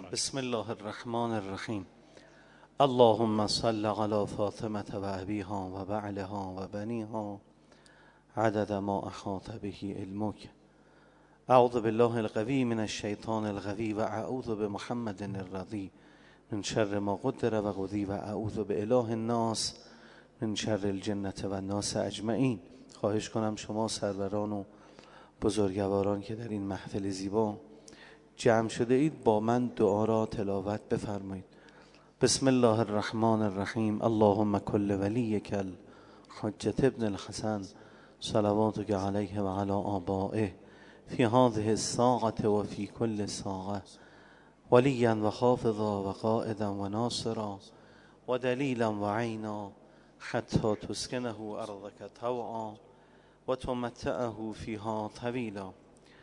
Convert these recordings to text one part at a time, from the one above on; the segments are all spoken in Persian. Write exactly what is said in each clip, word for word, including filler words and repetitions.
بسم الله الرحمن الرحیم. اللهم صل علی فاطمة و ابیها و بعلها و بنیها عدد ما احاط به علمک. اعوذ بالله القوی من الشیطان الغوی و اعوذ بمحمد الرضی من شر ما قدر و قضی و اعوذ باله الناس من شر الجنة و الناس اجمعین. خواهش کنم شما سروران و بزرگواران که در این محفل زیبا جمع شده اید با من دعا را تلاوت بفرمایید. بسم الله الرحمن الرحیم. اللهم کل ولیک الحجة ابن الحسن صلواتک علیه و علی آبائه فی هذه الساعة و فی کل ساعة ولیا و حافظا و قائدا و ناصرا و دلیلا و عینا حتی تسکنه ارضک طوعا و تمتعه فیها طویلا.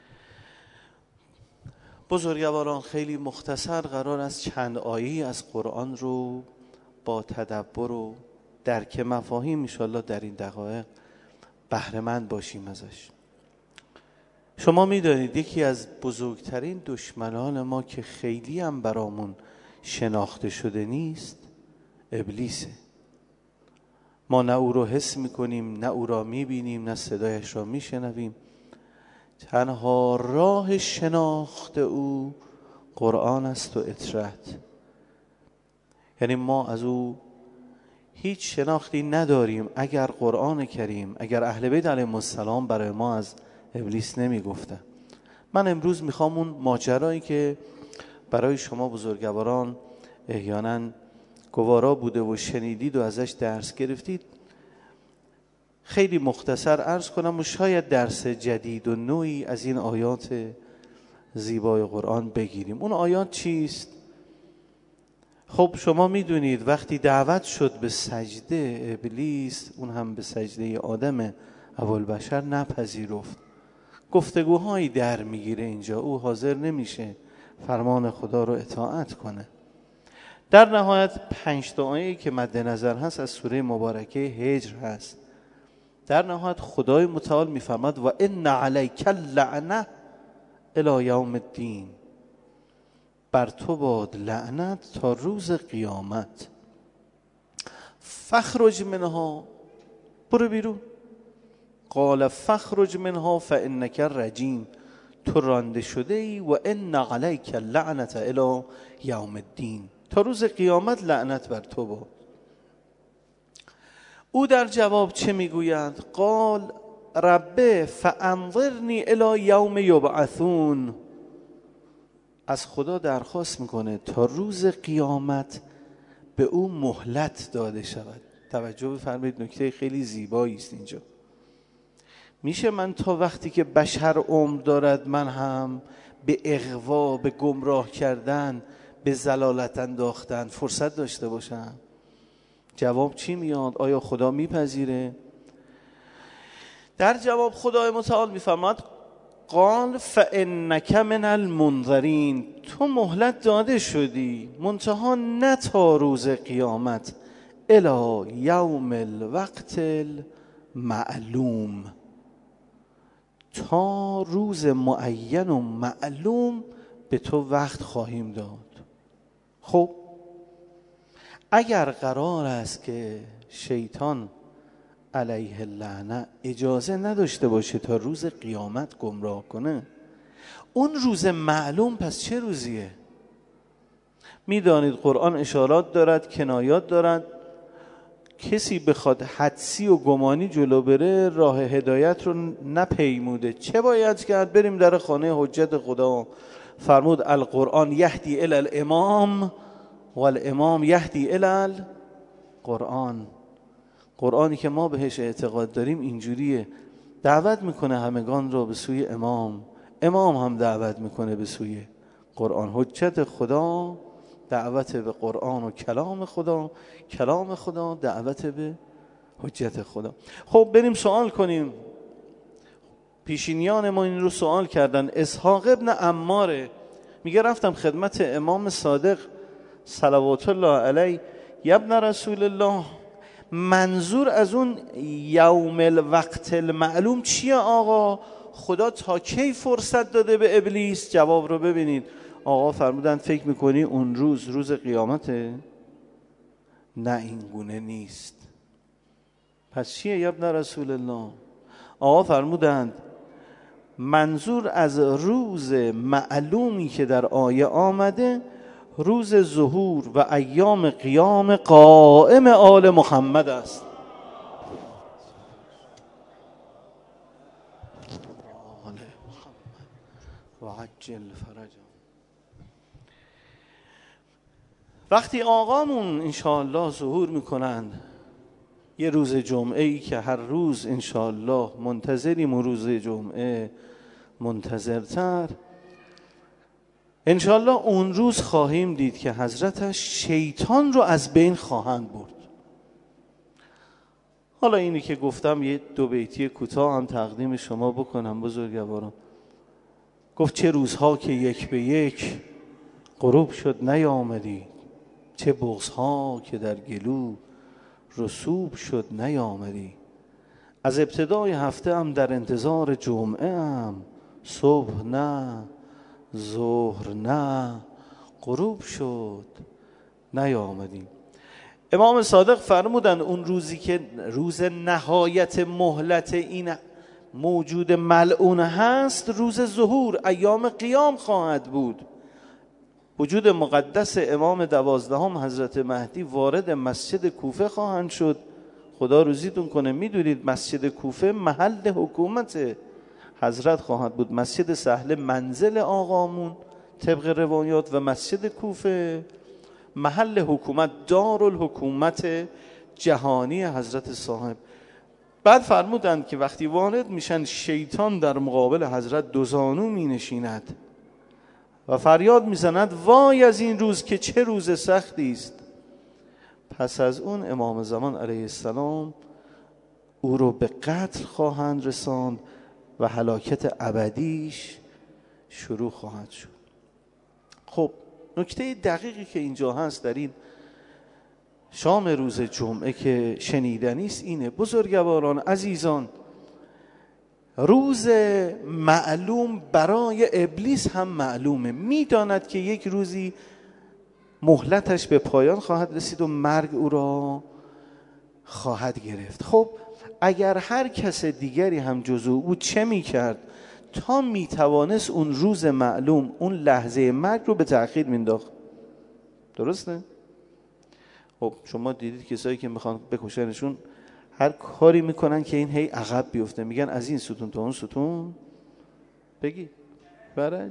بزرگواران، خیلی مختصر قرار است چند آیه از قرآن رو با تدبر و درک مفاهیم انشاءالله در این دقایق بهره مند باشیم ازش. شما میدانید یکی از بزرگترین دشمنان ما که خیلی هم برامون شناخته شده نیست ابلیسه. ما نه او رو حس میکنیم، نه او را میبینیم، نه صدایش را میشنویم. تنها راه شناخت او قرآن است و اطرت. یعنی ما از او هیچ شناختی نداریم اگر قرآن کریم، اگر اهل بیت علیهم السلام برای ما از ابلیس نمی گفتن. من امروز میخوام اون ماجرایی که برای شما بزرگواران احیانا گوارا بوده و شنیدید و ازش درس گرفتید خیلی مختصر عرض کنم و شاید درس جدید و نوعی از این آیات زیبای قرآن بگیریم. اون آیات چیست؟ خب شما میدونید وقتی دعوت شد به سجده ابلیس، اون هم به سجده آدم ابوالبشر، نپذیرفت. گفتگوهایی در میگیره اینجا، او حاضر نمیشه فرمان خدا رو اطاعت کنه. در نهایت پنج تا آیه‌ای که مد نظر هست از سوره مبارکه هجر هست. در نهایت خدای متعال میفرماد و ان علیک اللعنه الی یوم الدین، بر تو باد لعنت تا روز قیامت. فخرج منها، برو بیرون. قال فخرج منها فانک رجیم، تو رانده شده ای. و ان علیک اللعنه الی یوم الدین، تا روز قیامت لعنت بر تو باد. او در جواب چه میگوید؟ قال رب فانظرنی الی یوم یبعثون، از خدا درخواست میکنه تا روز قیامت به او مهلت داده شود. توجه بفرمایید، نکته خیلی زیبایی است اینجا. میشه من تا وقتی که بشر عمر دارد من هم به اغوا، به گمراه کردن، به ضلالت انداختن فرصت داشته باشم؟ جواب چی میاد؟ آیا خدا میپذیره؟ در جواب خدای متعال میفرماد قال فانک من المنذرین، تو مهلت داده شدی، منتها نه تا روز قیامت، الی یوم الوقت المعلوم، تا روز معین و معلوم به تو وقت خواهیم داد. خب اگر قرار است که شیطان علیه اللعنه اجازه نداشته باشه تا روز قیامت گمراه کنه، اون روز معلوم پس چه روزیه؟ میدانید قرآن اشارات دارد، کنایات دارد. کسی بخواد حدسی و گمانی جلو بره راه هدایت رو نپیموده. چه باید کرد؟ بریم در خانه حجت خدا. فرمود القرآن یهدی الی الامام و الامام یهدی الی القرآن. قرآنی که ما بهش اعتقاد داریم اینجوریه، دعوت میکنه همگان رو به سوی امام، امام هم دعوت میکنه به سوی قرآن. حجت خدا دعوت به قرآن و کلام خدا، کلام خدا دعوت به حجت خدا. خب بریم سوال کنیم. پیشینیان ما این رو سوال کردن. اسحاق ابن عماره میگه رفتم خدمت امام صادق صلوات الله علیه، ابن رسول الله، منظور از اون یوم الوقت المعلوم چیه آقا؟ خدا تا کی فرصت داده به ابلیس؟ جواب رو ببینید. آقا فرمودند فکر میکنی اون روز روز قیامته؟ نه این گونه نیست. پس چیه یا ابن رسول الله؟ آقا فرمودند منظور از روز معلومی که در آیه آمده روز ظهور و ایام قیام قائم آل محمد است. و عجل فرجا. وقتی آقامون انشاءالله ظهور میکنند یه روز جمعه ای که هر روز انشاءالله منتظریم و روز جمعه منتظرتر، انشاءالله اون روز خواهیم دید که حضرتش شیطان رو از بین خواهند برد. حالا اینی که گفتم یه دو بیتی کوتاه هم تقدیم شما بکنم بزرگواران. گفت چه روزها که یک به یک غروب شد نیامدی، چه بغضها که در گلو رسوب شد نیامدی. از ابتدای هفته هم در انتظار جمعه هم، صبح نه ظهر نه غروب شد نیامدی. امام صادق فرمودن اون روزی که روز نهایت مهلت این موجود ملعون هست روز ظهور ایام قیام خواهد بود. وجود مقدس امام دوازدهم حضرت مهدی وارد مسجد کوفه خواهند شد. خدا روزیتون کنه. میدونید مسجد کوفه محل حکومت حضرت خواهد بود. مسجد سهل منزل آقامون طبق روایات و مسجد کوفه محل حکومت، دارالحکومت جهانی حضرت صاحب. بعد فرمودند که وقتی وارد میشن شیطان در مقابل حضرت دوزانو می نشیند و فریاد میزند وای از این روز که چه روز سختی است. پس از اون امام زمان علیه السلام او رو به قتل خواهند رساند و هلاکت ابدیش شروع خواهد شد. خب نکته دقیقی که اینجا هست در این شام روز جمعه که شنیدنی است اینه بزرگواران عزیزان، روز معلوم برای ابلیس هم معلومه. میداند که یک روزی مهلتش به پایان خواهد رسید و مرگ او را خواهد گرفت. خب اگر هر کس دیگری هم جزو او چه میکرد تا میتوانست اون روز معلوم اون لحظه مرگ رو به تأخیر مینداخت؟ درسته؟ خب شما دیدید کسایی که میخوان بکشنشون هر کاری میکنن که این هی عقب بیفته، میگن از این ستون تا اون ستون بگی برج.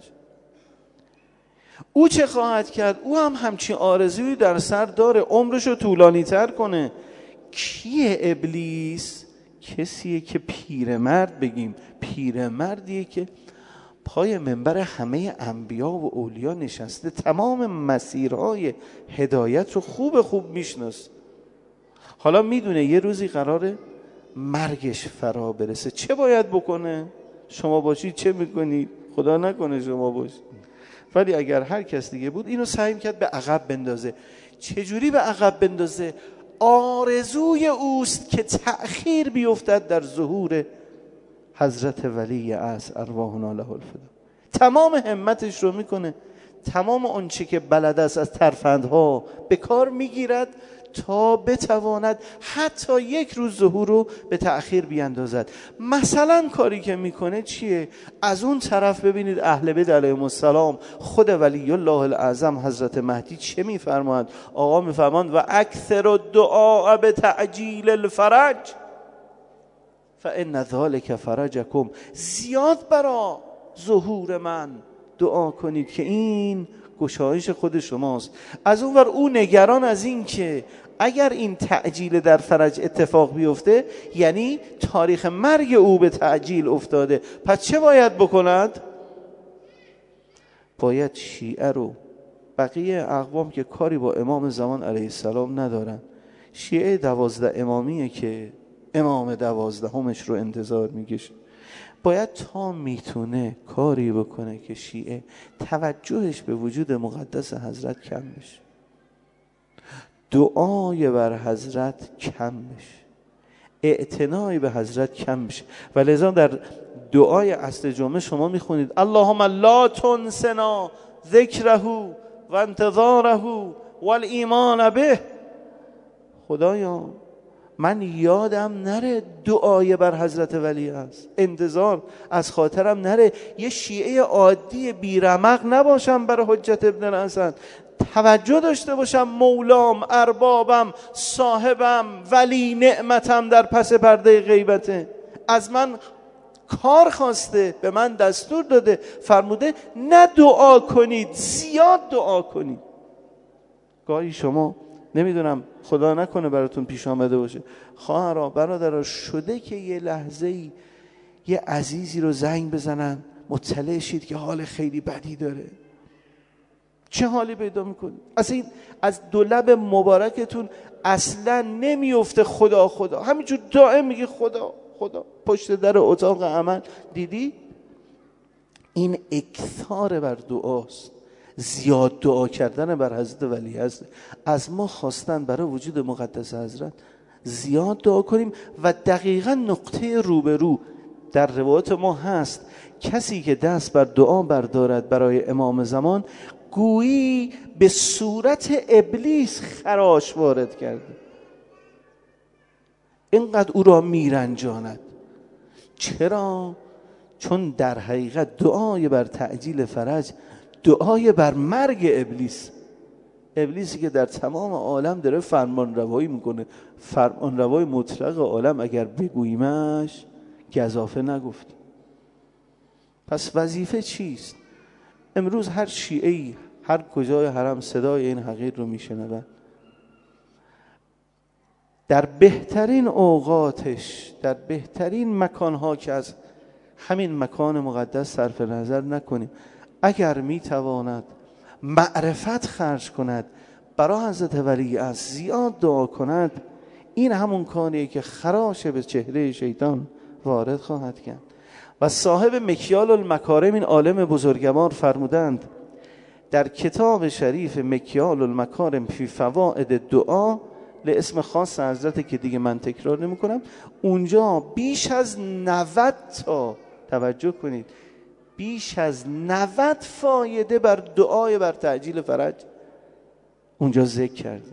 او چه خواهد کرد؟ او هم همچین آرزویی در سر داره عمرشو طولانی تر کنه. کیه ابلیس؟ کسیه که پیرمرد، بگیم پیرمردیه که پای منبر همه انبیا و اولیا نشسته، تمام مسیرهای هدایت رو خوب خوب میشناسه. حالا میدونه یه روزی قراره مرگش فرا برسه. چه باید بکنه؟ شما باشید چه میکنید؟ خدا نکنه شما باشید، ولی اگر هر کس دیگه بود اینو سعی میکرد به عقب بندازه. چجوری به عقب بندازه؟ آرزوی اوست که تأخیر بیفتد در ظهور حضرت ولی اعظم ارواحنا له الفدا. تمام همتش رو میکنه، تمام آنچه که بلد است از ترفندها به کار میگیرد تا بتواند حتی یک روز ظهور رو به تأخیر بیاندازد. مثلا کاری که میکنه چیه؟ از اون طرف ببینید اهل بیت علیهم السلام، خود ولی الله الاعظم حضرت مهدی چه میفرماند؟ آقا میفرماند و اکثر الدعاء بتعجیل الفرج فان ذلک فرجکم. زیاد برا ظهور من دعا کنید که این گشایش خود شماست. از اون ور او نگران از این که اگر این تعجیل در فرج اتفاق بیفته یعنی تاریخ مرگ او به تعجیل افتاده. پس چه باید بکند؟ باید شیعه رو، بقیه اقوام که کاری با امام زمان علیه السلام ندارن، شیعه دوازده امامیه که امام دوازدهمش رو انتظار میکشه، باید تا میتونه کاری بکنه که شیعه توجهش به وجود مقدس حضرت کم بشه، دعای بر حضرت کم بشه، اعتنای به حضرت کم بشه. و لذا در دعای اصل جمعه شما میخونید اللهم لا تنسنا ذکره و انتظاره و الایمان به. خدایا من یادم نره دعای بر حضرت ولی است، انتظار از خاطرم نره یه شیعه عادی بیرمق نباشم برای حجت ابن الحسن، توجه داشته باشم مولام، اربابم، صاحبم، ولی نعمتم در پس پرده غیبته، از من کار خواسته، به من دستور داده، فرموده نه دعا کنید، زیاد دعا کنید. گاهی شما نمیدونم خدا نکنه براتون پیش آمده باشه، خواهرها برادرها، شده که یه لحظه ای یه عزیزی رو زنگ بزنن مطلع شید که حال خیلی بدی داره، چه حالی پیدا میکنید؟ اصلا این از دو لب مبارکتون اصلا نمیفته خدا خدا، همینجور دائم میگه خدا خدا پشت در اتاق عمل. دیدی؟ این اکثار بر دعاست، زیاد دعا کردن بر حضرت ولی هست. از ما خواستن برای وجود مقدس حضرت زیاد دعا کنیم و دقیقا نقطه روبرو در روایات ما هست، کسی که دست بر دعا بردارد برای امام زمان گویی به صورت ابلیس خراش وارد کرده، اینقدر او را میرنجاند. چرا؟ چون در حقیقت دعای بر تعجیل فرج دعای بر مرگ ابلیس، ابلیسی که در تمام عالم داره فرمان روایی میکنه، فرمان روای مطلق عالم، اگر بگوییمش گزافه نگفت. پس وظیفه چیست؟ امروز هر شیعه‌ای هر کجای حرم صدای این حقیر رو میشنود، در بهترین اوقاتش، در بهترین مکانها که از همین مکان مقدس صرف نظر نکنیم، اگر میتواند معرفت خرج کند برای حضرت ولی از زیاد دعا کند، این همون کاریه که خراش به چهره شیطان وارد خواهد کرد. و صاحب مکیال المکارم، این عالم بزرگوار، فرمودند در کتاب شریف مکیال المکارم فی فوائد دعا، لاسم خاص حضرت که دیگه من تکرار نمی کنم، اونجا بیش از نود تا، توجه کنید، بیش از نود فایده بر دعای بر تعجیل فرج اونجا ذکر کرده.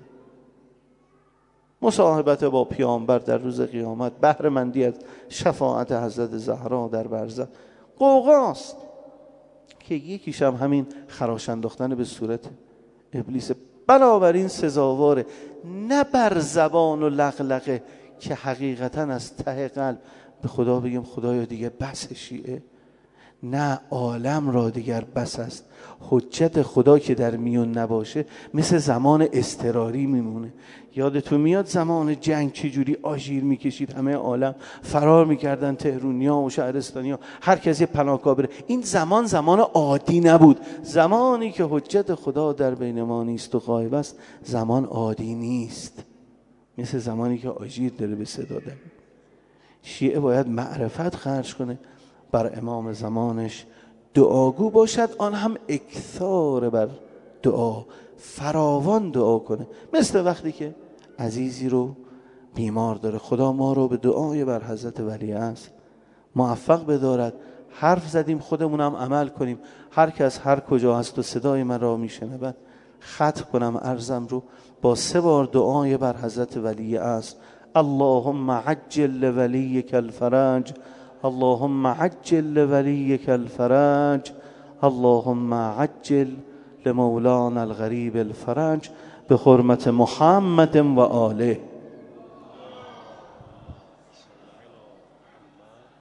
مصاحبت با پیامبر در روز قیامت، بهره مندی از شفاعت حضرت زهرا در برزخ، قوقاست که یکیش هم همین خراش انداختن به صورت ابلیس. بنابراین سزاواره نه بر زبان و لغلقه که حقیقتا از ته قلب به خدا بگیم خدایا دیگه بس شیعه، نه عالم را دیگر بس است. حجت خدا که در میون نباشه مثل زمان اضطراری میمونه. یادتون میاد زمان جنگ چجوری آژیر میکشید، همه عالم فرار میکردن، تهرونیا و شهرستانیا، هر کسی پناهگاه بره. این زمان زمان عادی نبود. زمانی که حجت خدا در بین ما نیست و غایب است زمان عادی نیست، مثل زمانی که آژیر داره به صدا در. شیعه باید معرفت خرج کنه، بر امام زمانش دعاگو باشد، آن هم اکثار بر دعا، فراوان دعا کنه. مثل وقتی که عزیزی رو بیمار داره، خدا ما رو به دعای بر حضرت ولی است موفق بدارد. حرف زدیم، خودمونم عمل کنیم. هر کس هر کجا هست و صدای من را میشنود، ختم کنم عرضم رو با سه بار دعای بر حضرت ولی است. اللهم عجل لولیک الفرج، اللهم عجل لولیک الفرج، اللهم عجل لمولانا الغریب الفرج، به حرمت محمد و آله.